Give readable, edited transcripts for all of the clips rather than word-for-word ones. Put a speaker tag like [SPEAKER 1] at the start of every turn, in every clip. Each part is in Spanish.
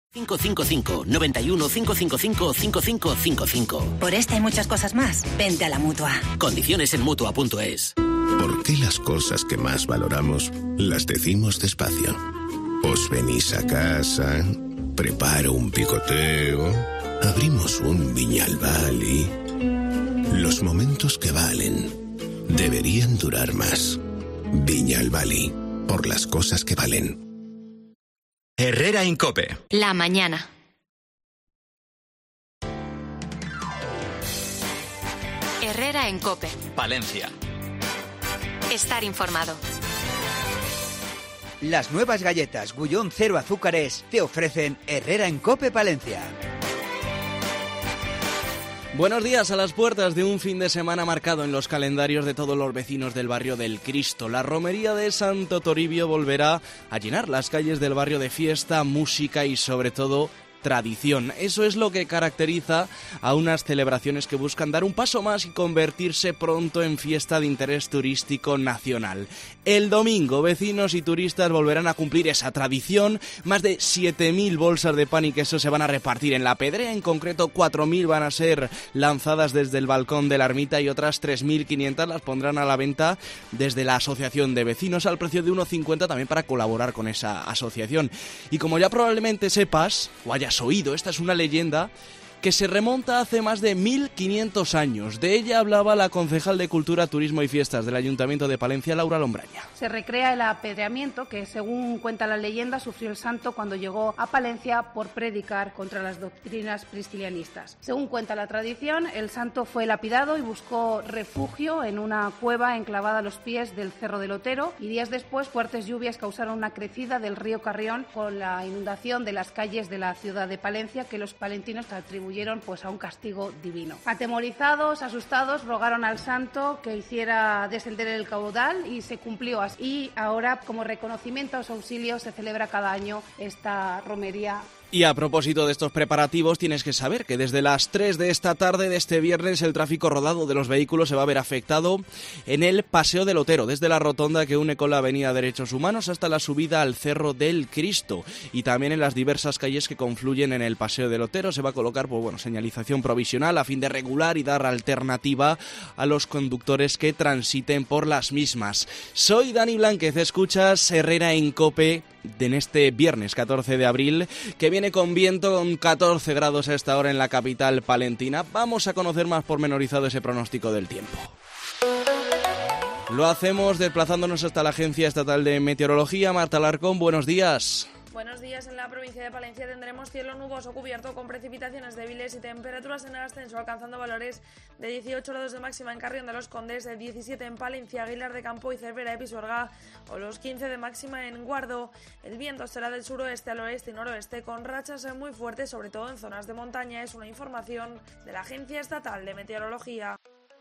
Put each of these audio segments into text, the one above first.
[SPEAKER 1] 555 91 555 5555.
[SPEAKER 2] Por esta y muchas cosas más, vente a la Mutua.
[SPEAKER 1] Condiciones en Mutua.es.
[SPEAKER 3] ¿Por qué las cosas que más valoramos las decimos despacio? Os venís a casa, preparo un picoteo, abrimos un Viñalbal y... Los momentos que valen deberían durar más. Viñalbal, por las cosas que valen.
[SPEAKER 4] Herrera en COPE.
[SPEAKER 5] La mañana. Herrera en COPE.
[SPEAKER 4] Palencia.
[SPEAKER 5] Estar informado.
[SPEAKER 6] Las nuevas galletas Gullón Cero Azúcares te ofrecen Herrera en COPE Palencia.
[SPEAKER 7] Buenos días, a las puertas de un fin de semana marcado en los calendarios de todos los vecinos del barrio del Cristo. La romería de Santo Toribio volverá a llenar las calles del barrio de fiesta, música y sobre todo tradición. Eso es lo que caracteriza a unas celebraciones que buscan dar un paso más y convertirse pronto en fiesta de interés turístico nacional. El domingo, vecinos y turistas volverán a cumplir esa tradición. Más de 7.000 bolsas de pan y queso se van a repartir en la Pedrea. En concreto, 4.000 van a ser lanzadas desde el balcón de la ermita y otras 3.500 las pondrán a la venta desde la asociación de vecinos al precio de 1,50 también para colaborar con esa asociación. Y como ya probablemente sepas o hayas oído, esta es una leyenda que se remonta hace más de 1.500 años. De ella hablaba la concejal de Cultura, Turismo y Fiestas del Ayuntamiento de Palencia, Laura Lombraña.
[SPEAKER 8] Se recrea el apedreamiento que, según cuenta la leyenda, sufrió el santo cuando llegó a Palencia por predicar contra las doctrinas priscilianistas. Según cuenta la tradición, el santo fue lapidado y buscó refugio en una cueva enclavada a los pies del Cerro del Otero, y días después fuertes lluvias causaron una crecida del río Carrión con la inundación de las calles de la ciudad de Palencia, que los palentinos atribuyeron a un castigo divino. Atemorizados, asustados, rogaron al santo que hiciera descender el caudal y se cumplió así. Y ahora, como reconocimiento a su auxilio, se celebra cada año esta romería.
[SPEAKER 7] Y a propósito de estos preparativos, tienes que saber que desde las 3 de esta tarde de este viernes el tráfico rodado de los vehículos se va a ver afectado en el Paseo del Otero, desde la rotonda que une con la Avenida Derechos Humanos hasta la subida al Cerro del Cristo, y también en las diversas calles que confluyen en el Paseo del Otero se va a colocar señalización provisional a fin de regular y dar alternativa a los conductores que transiten por las mismas. Soy Dani Blánquez, escuchas Herrera en COPE en este viernes 14 de abril, que viene con viento, con 14 grados a esta hora en la capital palentina. Vamos a conocer más pormenorizado ese pronóstico del tiempo. Lo hacemos desplazándonos hasta la Agencia Estatal de Meteorología. Marta Alarcón, buenos días.
[SPEAKER 9] Buenos días. En la provincia de Palencia tendremos cielo nuboso cubierto con precipitaciones débiles y temperaturas en el ascenso, alcanzando valores de 18 grados de máxima en Carrión de los Condes, de 17 en Palencia, Aguilar de Campo y Cervera de Pisuerga, o los 15 de máxima en Guardo. El viento será del suroeste al oeste y noroeste, con rachas muy fuertes, sobre todo en zonas de montaña. Es una información de la Agencia Estatal de Meteorología.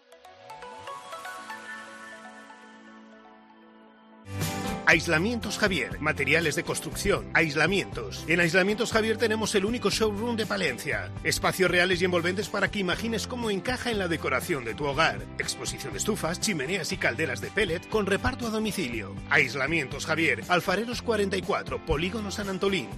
[SPEAKER 10] Aislamientos Javier, materiales de construcción, aislamientos. En Aislamientos Javier tenemos el único showroom de Palencia. Espacios reales y envolventes para que imagines cómo encaja en la decoración de tu hogar. Exposición de estufas, chimeneas y calderas de pellet con reparto a domicilio. Aislamientos Javier, Alfareros 44, Polígono San Antolín.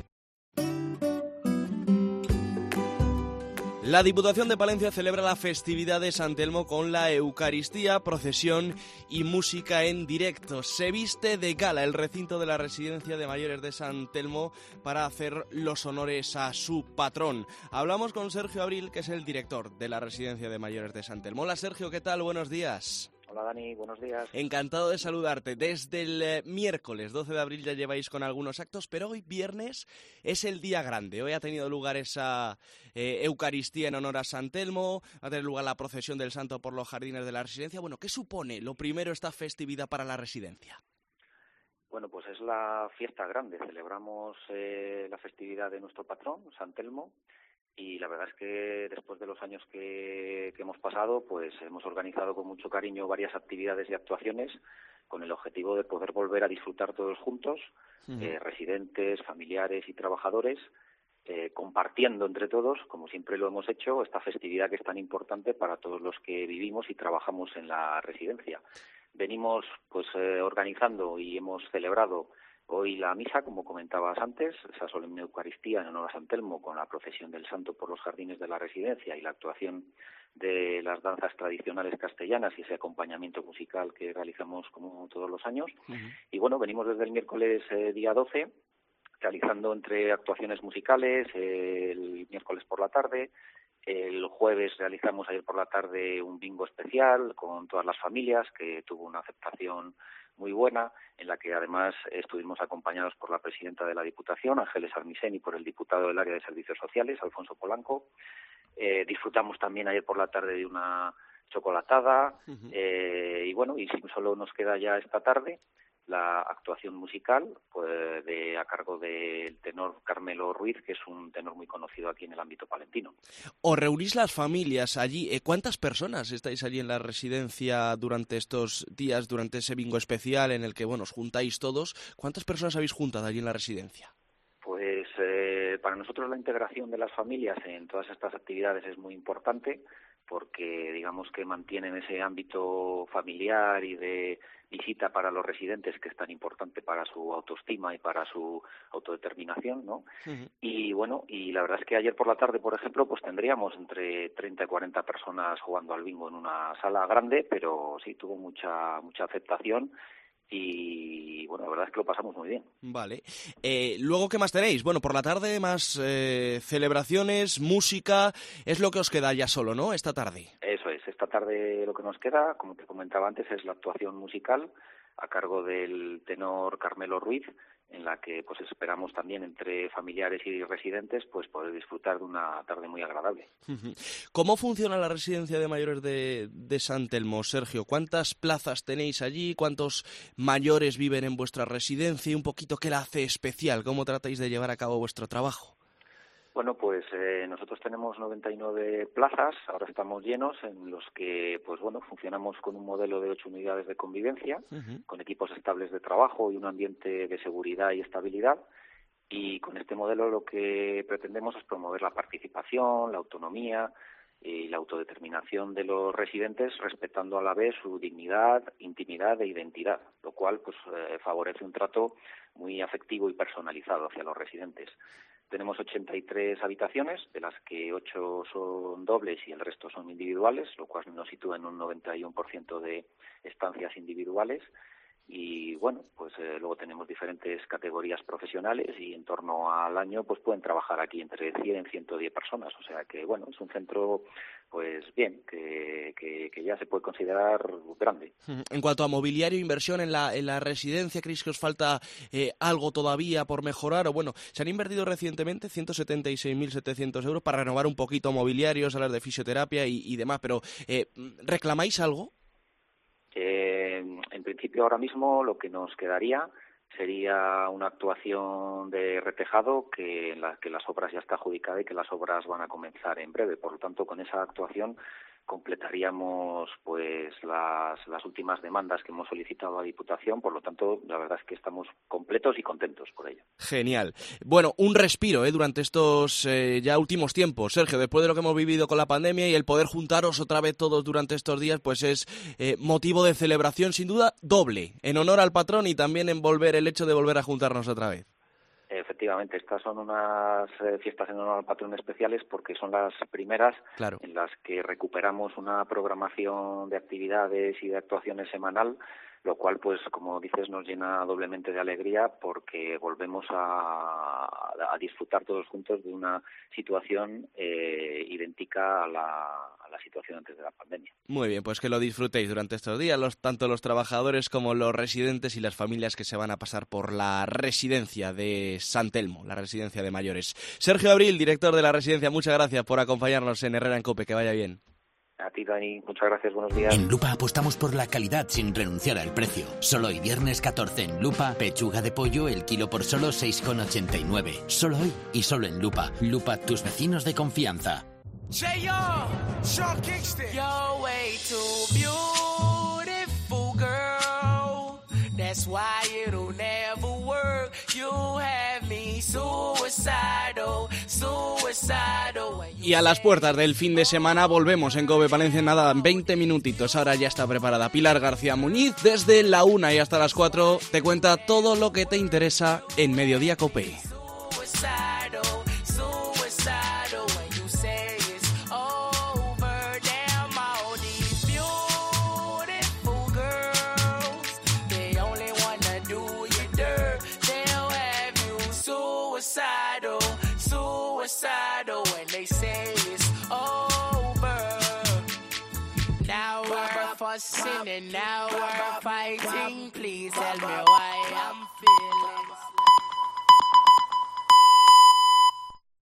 [SPEAKER 7] La Diputación de Palencia celebra la festividad de San Telmo con la Eucaristía, procesión y música en directo. Se viste de gala el recinto de la Residencia de Mayores de San Telmo para hacer los honores a su patrón. Hablamos con Sergio Abril, que es el director de la Residencia de Mayores de San Telmo. Hola Sergio, ¿qué tal? Buenos días.
[SPEAKER 11] Hola Dani, buenos días.
[SPEAKER 7] Encantado de saludarte. Desde el miércoles 12 de abril ya lleváis con algunos actos, pero hoy viernes es el día grande. Hoy ha tenido lugar esa Eucaristía en honor a San Telmo, va a tener lugar la procesión del Santo por los jardines de la residencia. Bueno, ¿qué supone lo primero esta festividad para la residencia?
[SPEAKER 11] Bueno, pues es la fiesta grande. Celebramos la festividad de nuestro patrón, San Telmo. Y la verdad es que después de los años que hemos pasado, pues hemos organizado con mucho cariño varias actividades y actuaciones con el objetivo de poder volver a disfrutar todos juntos, residentes, familiares y trabajadores, compartiendo entre todos, como siempre lo hemos hecho, esta festividad que es tan importante para todos los que vivimos y trabajamos en la residencia. Venimos organizando y hemos celebrado Hoy la misa, como comentabas antes, esa solemne Eucaristía en honor a San Telmo, con la procesión del Santo por los jardines de la residencia y la actuación de las danzas tradicionales castellanas y ese acompañamiento musical que realizamos como todos los años. Y bueno, venimos desde el miércoles día 12, realizando entre actuaciones musicales, el miércoles por la tarde. El jueves realizamos ayer por la tarde un bingo especial con todas las familias, que tuvo una aceptación muy buena, en la que además estuvimos acompañados por la presidenta de la Diputación, Ángeles Armisen, y por el diputado del área de Servicios Sociales, Alfonso Polanco. Disfrutamos también ayer por la tarde de una chocolatada, y bueno, y solo nos queda ya esta tarde la actuación musical, pues a cargo del tenor Carmelo Ruiz, que es un tenor muy conocido aquí en el ámbito palentino.
[SPEAKER 7] ¿Os reunís las familias allí? ¿Cuántas personas estáis allí en la residencia durante estos días, durante ese bingo especial en el que, bueno, os juntáis todos? ¿Cuántas personas habéis juntado allí en la residencia?
[SPEAKER 11] Pues para nosotros la integración de las familias en todas estas actividades es muy importante, porque digamos que mantienen ese ámbito familiar y de visita para los residentes, que es tan importante para su autoestima y para su autodeterminación, ¿no? Y bueno, y la verdad es que ayer por la tarde, por ejemplo, pues tendríamos entre 30 y 40 personas jugando al bingo en una sala grande, pero sí, tuvo mucha aceptación. Y bueno, la verdad es que lo pasamos muy bien.
[SPEAKER 7] Vale. Luego, ¿qué más tenéis? Bueno, por la tarde más celebraciones, música, es lo que os queda ya solo, ¿no? Esta tarde.
[SPEAKER 11] Eso es, esta tarde lo que nos queda, como te comentaba antes, es la actuación musical a cargo del tenor Carmelo Ruiz, en la que pues esperamos también entre familiares y residentes pues poder disfrutar de una tarde muy agradable.
[SPEAKER 7] ¿Cómo funciona la residencia de mayores de San Telmo, Sergio? ¿Cuántas plazas tenéis allí? ¿Cuántos mayores viven en vuestra residencia? Y un poquito, ¿qué la hace especial? ¿Cómo tratáis de llevar a cabo vuestro trabajo?
[SPEAKER 11] Bueno, pues nosotros tenemos 99 plazas, ahora estamos llenos, en los que pues bueno, funcionamos con un modelo de 8 unidades de convivencia, con equipos estables de trabajo y un ambiente de seguridad y estabilidad. Y con este modelo lo que pretendemos es promover la participación, la autonomía y la autodeterminación de los residentes, respetando a la vez su dignidad, intimidad e identidad, lo cual pues favorece un trato muy afectivo y personalizado hacia los residentes. Tenemos 83 habitaciones, de las que 8 son dobles y el resto son individuales, lo cual nos sitúa en un 91% de estancias individuales. Y bueno, pues luego tenemos diferentes categorías profesionales y en torno al año pues pueden trabajar aquí entre 100 y 110 personas. O sea que bueno, es un centro pues bien, que ya se puede considerar grande.
[SPEAKER 7] En cuanto a mobiliario e inversión en la residencia, ¿creéis que os falta algo todavía por mejorar? O bueno, se han invertido recientemente 176.700 euros para renovar un poquito mobiliario, salas de fisioterapia y demás, pero ¿reclamáis algo?
[SPEAKER 11] En principio ahora mismo lo que nos quedaría sería una actuación de retejado en la que las obras ya está adjudicada y que las obras van a comenzar en breve. Por lo tanto, con esa actuación completaríamos pues las últimas demandas que hemos solicitado a Diputación. Por lo tanto, la verdad es que estamos completos y contentos por ello.
[SPEAKER 7] Genial. Bueno, un respiro durante estos ya últimos tiempos, Sergio, después de lo que hemos vivido con la pandemia, y el poder juntaros otra vez todos durante estos días, pues es motivo de celebración sin duda doble, en honor al patrón y también en el hecho de volver a juntarnos otra vez.
[SPEAKER 11] Efectivamente, estas son unas fiestas en honor al patrón especiales porque son las primeras en las que recuperamos una programación de actividades y de actuaciones semanal, lo cual, pues como dices, nos llena doblemente de alegría porque volvemos a disfrutar todos juntos de una situación idéntica a la situación antes de la pandemia.
[SPEAKER 7] Muy bien, pues que lo disfrutéis durante estos días, tanto los trabajadores como los residentes y las familias que se van a pasar por la residencia de San Telmo, la residencia de mayores. Sergio Abril, director de la residencia, muchas gracias por acompañarnos en Herrera en COPE, que vaya bien.
[SPEAKER 11] A ti, Dani, muchas gracias, buenos días.
[SPEAKER 1] En Lupa apostamos por la calidad sin renunciar al precio. Solo hoy, viernes 14 en Lupa, pechuga de pollo, el kilo por solo 6,89. Solo hoy y solo en Lupa. Lupa, tus vecinos de confianza.
[SPEAKER 12] You're way too beautiful, girl. That's why it'll never work. You have me suicidal.
[SPEAKER 7] Y a las puertas del fin de semana volvemos en COPE Palencia en nada, 20 minutitos. Ahora ya está preparada Pilar García Muñiz. Desde la 1 y hasta las 4 te cuenta todo lo que te interesa en Mediodía COPE.
[SPEAKER 12] Suicidal when they say it's over. Now we're fussing and now we're fighting. Please tell me why I'm feeling